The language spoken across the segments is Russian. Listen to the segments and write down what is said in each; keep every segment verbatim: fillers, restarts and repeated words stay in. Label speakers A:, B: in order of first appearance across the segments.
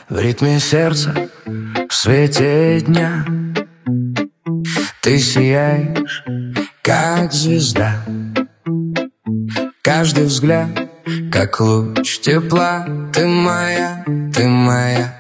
A: В ритме сердца, в свете дня ты сияешь, как звезда. Каждый взгляд, как луч тепла. Ты моя, ты моя,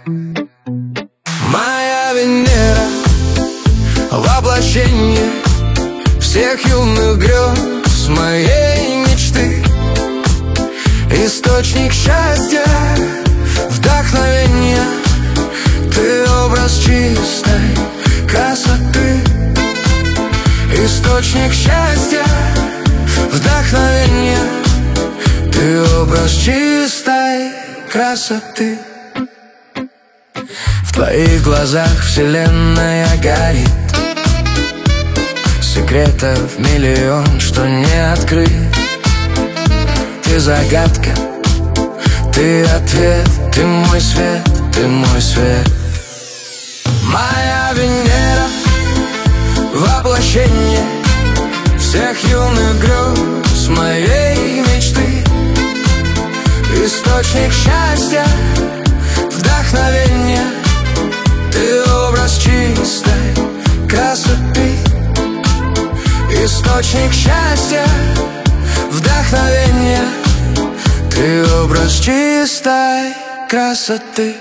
A: моя Венера, воплощение всех юных грез моей мечты. Источник счастья, вдохновения. Ты образ чистой красоты. Источник счастья, вдохновения. Ты образ чистой красоты. В твоих глазах вселенная горит. Секретов миллион, что не открыт. Ты загадка, ты ответ, ты мой свет, ты мой свет. Моя Венера, воплощение всех юных грез моей мечты. Источник счастья, вдохновения. Ты образ чистой красоты. Источник счастья, вдохновения. Ты образ чистой красоты.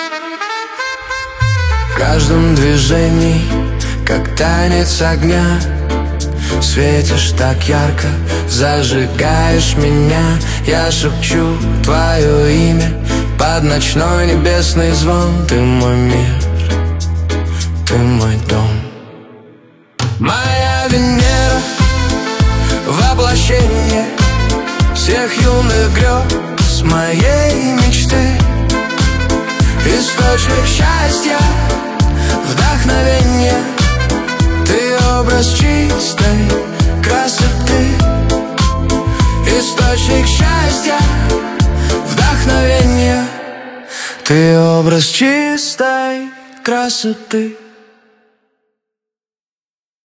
A: В каждом движении, как танец огня, светишь так ярко, зажигаешь меня. Я шепчу твое имя под ночной небесный звон. Ты мой мир, ты мой дом. Моя Венера, воплощение всех юных грез моей мечты. Источник счастья, вдохновения. Ты образ чистой красоты. Источник счастья, вдохновения. Ты образ чистой красоты.